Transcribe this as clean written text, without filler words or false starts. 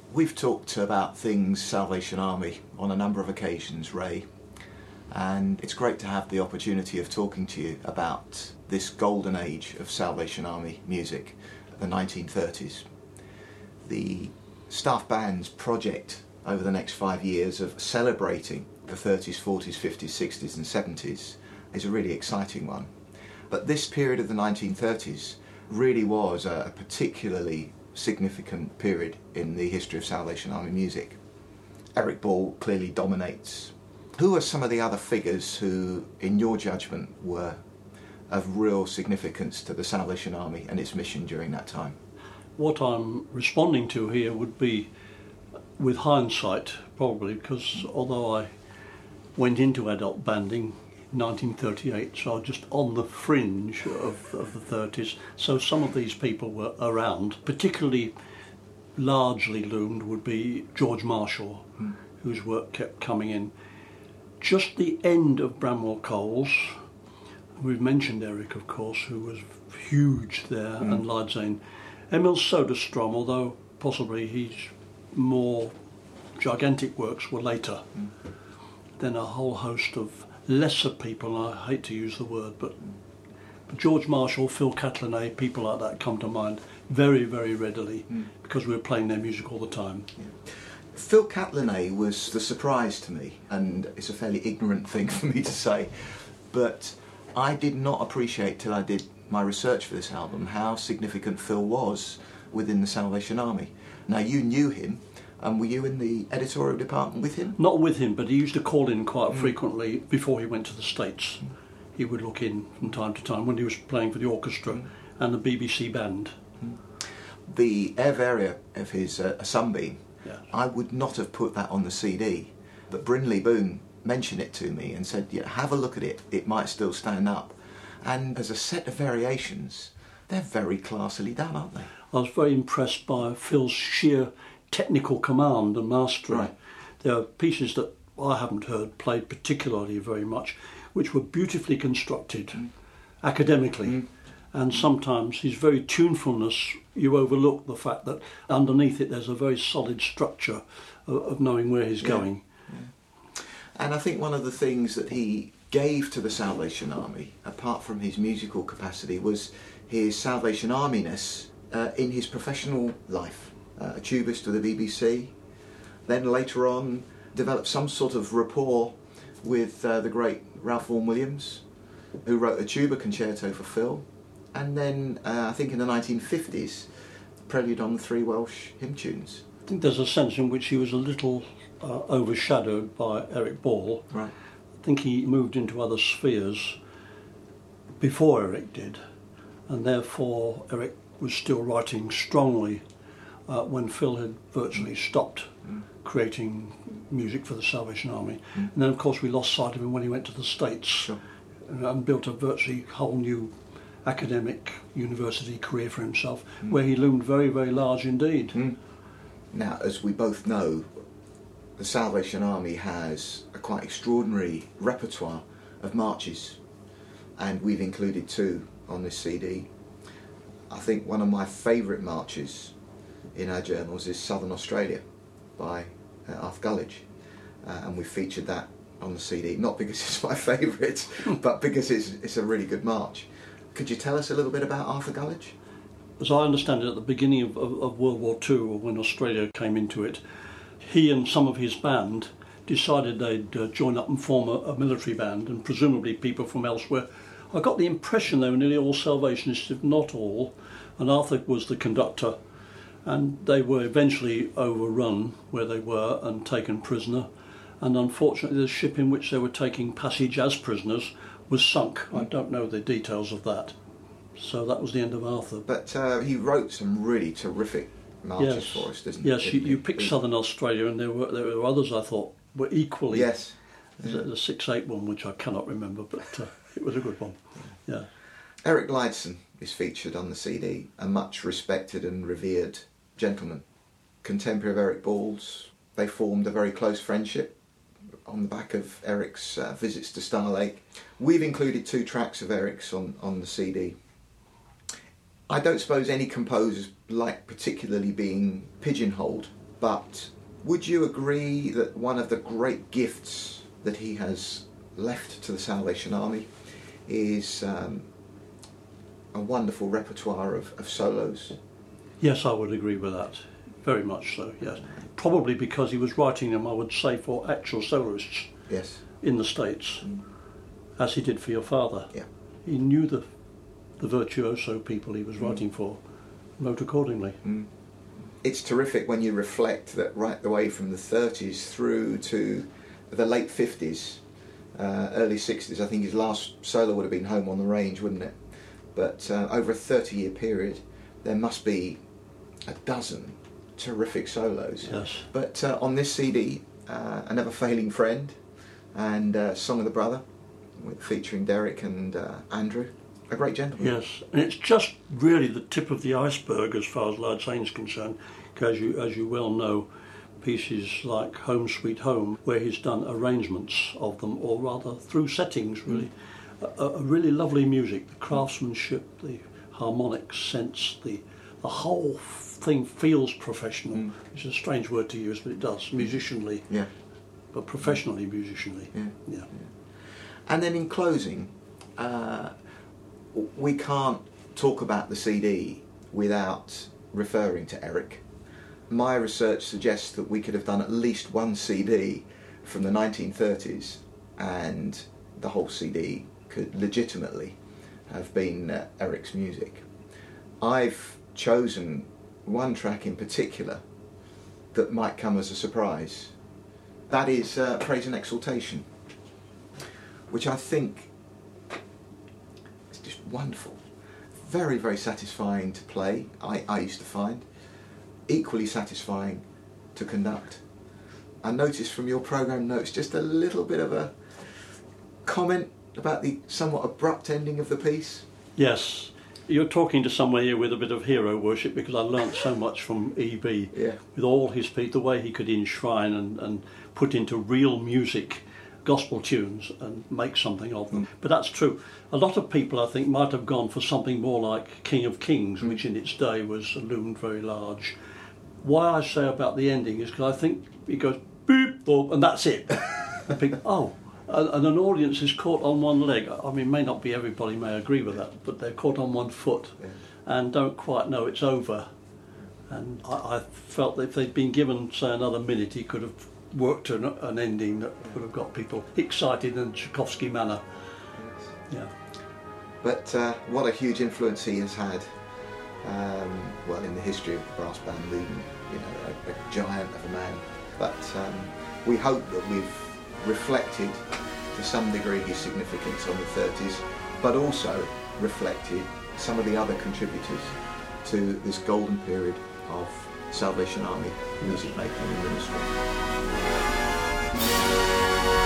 We've talked about things Salvation Army on a number of occasions, Ray, and it's great to have the opportunity of talking to you about this golden age of Salvation Army music, the 1930s. The staff band's project over the next 5 years of celebrating the 30s, 40s, 50s, 60s and 70s is a really exciting one. But this period of the 1930s really was a particularly significant period in the history of Salvation Army music. Eric Ball clearly dominates. Who are some of the other figures who, in your judgment, were of real significance to the Salvation Army and its mission during that time? What I'm responding to here would be, with hindsight, probably, because although I went into adult banding in 1938, so I was just on the fringe of the 30s, so some of these people were around. Particularly largely loomed would be George Marshall, whose work kept coming in. Just the end of Bramwell Coles, we've mentioned Eric, of course, who was huge there, and Lyd Zane. Emil Soderstrom, although possibly his more gigantic works were later. Then a whole host of lesser people, I hate to use the word, but George Marshall, Phil Catlin, people like that come to mind very, very readily because we were playing their music all the time. Phil Catlin was the surprise to me, and it's a fairly ignorant thing for me to say, but I did not appreciate till I did my research for this album how significant Phil was within the Salvation Army. Now, you knew him, and were you in the editorial department with him? Not with him, but he used to call in quite frequently before he went to the States. He would look in from time to time when he was playing for the orchestra and the BBC band. The air varia of his Sunbeam, Yeah. I would not have put that on the CD, but Brinley Boone mentioned it to me and said, yeah, have a look at it, it might still stand up. And as a set of variations, they're very classily done, aren't they? I was very impressed by Phil's sheer technical command and mastery. Right. There are pieces that I haven't heard played particularly very much, which were beautifully constructed academically. And sometimes his very tunefulness, you overlook the fact that underneath it there's a very solid structure of knowing where he's going. Yeah. And I think one of the things that he gave to the Salvation Army, apart from his musical capacity, was his Salvation Army-ness in his professional life. A tubist with the BBC, then later on developed some sort of rapport with the great Ralph Vaughan Williams, who wrote a tuba concerto for Phil, and then I think in the 1950s, prelude on the 3 Welsh hymn tunes. I think there's a sense in which he was a little overshadowed by Eric Ball. Right. I think he moved into other spheres before Eric did, and therefore Eric was still writing strongly when Phil had virtually stopped creating music for the Salvation Army. And then of course we lost sight of him when he went to the States and built a virtually whole new academic university career for himself, where he loomed very, very large indeed. Now, as we both know, the Salvation Army has a quite extraordinary repertoire of marches, and we've included 2 on this CD. I think one of my favourite marches in our journals is Southern Australia by Arthur Gullidge, and we featured that on the CD, not because it's my favourite, but because it's a really good march. Could you tell us a little bit about Arthur Gullidge? As I understand it, at the beginning of World War II, or when Australia came into it, he and some of his band decided they'd join up and form a military band, and presumably people from elsewhere. I got the impression they were nearly all Salvationists, if not all, and Arthur was the conductor, and they were eventually overrun where they were and taken prisoner, and unfortunately the ship in which they were taking passage as prisoners was sunk. I don't know the details of that. So that was the end of Arthur. But he wrote some really terrific marches for us, didn't he? Yes, you picked Southern Australia, and there were others I thought were equally. Yes. The 6/8 one, which I cannot remember, but it was a good one. Yeah. Eric Lydson is featured on the CD, a much respected and revered gentleman. Contemporary of Eric Ball's, they formed a very close friendship on the back of Eric's visits to Star Lake. We've included 2 tracks of Eric's on the CD. I don't suppose any composers like particularly being pigeonholed But would you agree that one of the great gifts that he has left to the Salvation Army is a wonderful repertoire of solos? Yes, I would agree with that. Very much so, yes. Probably because he was writing them, I would say, for actual soloists Yes. in the States, as he did for your father. Yeah. He knew the virtuoso people he was writing for, wrote accordingly. It's terrific when you reflect that right the way from the 30s through to the late 50s, early 60s. I think his last solo would have been Home on the Range, wouldn't it? But over a 30-year period, there must be a dozen terrific solos. Yes. But on this CD, A Never Failing Friend and Song of the Brother, featuring Derek and Andrew, a great gentleman. Yes, and it's just really the tip of the iceberg as far as Lard Saint's concerned, because as you well know, pieces like Home Sweet Home, where he's done arrangements of them, or rather through settings really, a really lovely music, the craftsmanship, the harmonic sense, the whole thing feels professional. It's a strange word to use, but it does, musicianly, Yeah. but professionally musicianly. Yeah. And then in closing, we can't talk about the CD without referring to Eric. My research suggests that we could have done at least one CD from the 1930s, and the whole CD could legitimately have been Eric's music. I've chosen one track in particular that might come as a surprise. That is Praise and Exaltation, which I think is just wonderful. Very, very satisfying to play, I used to find. Equally satisfying to conduct. I noticed from your programme notes just a little bit of a comment about the somewhat abrupt ending of the piece. Yes, you're talking to someone here with a bit of hero worship, because I learnt so much from E.B. Yeah. With all his feet, the way he could enshrine and put into real music gospel tunes and make something of them. But that's true. A lot of people, I think, might have gone for something more like King of Kings, which in its day was loomed very large. Why I say about the ending is because I think it goes boop, boop, and that's it. I think, oh, and an audience is caught on one leg. I mean, may not be everybody may agree with that, but they're caught on one foot and don't quite know it's over. And I felt that if they'd been given, say, another minute, he could have worked to an ending that would have got people excited in Tchaikovsky manner. Yeah. But what a huge influence he has had. Well, in the history of the brass band, leading, a giant of a man. But we hope that we've reflected to some degree his significance on the 30s, but also reflected some of the other contributors to this golden period of Salvation Army music making and ministry.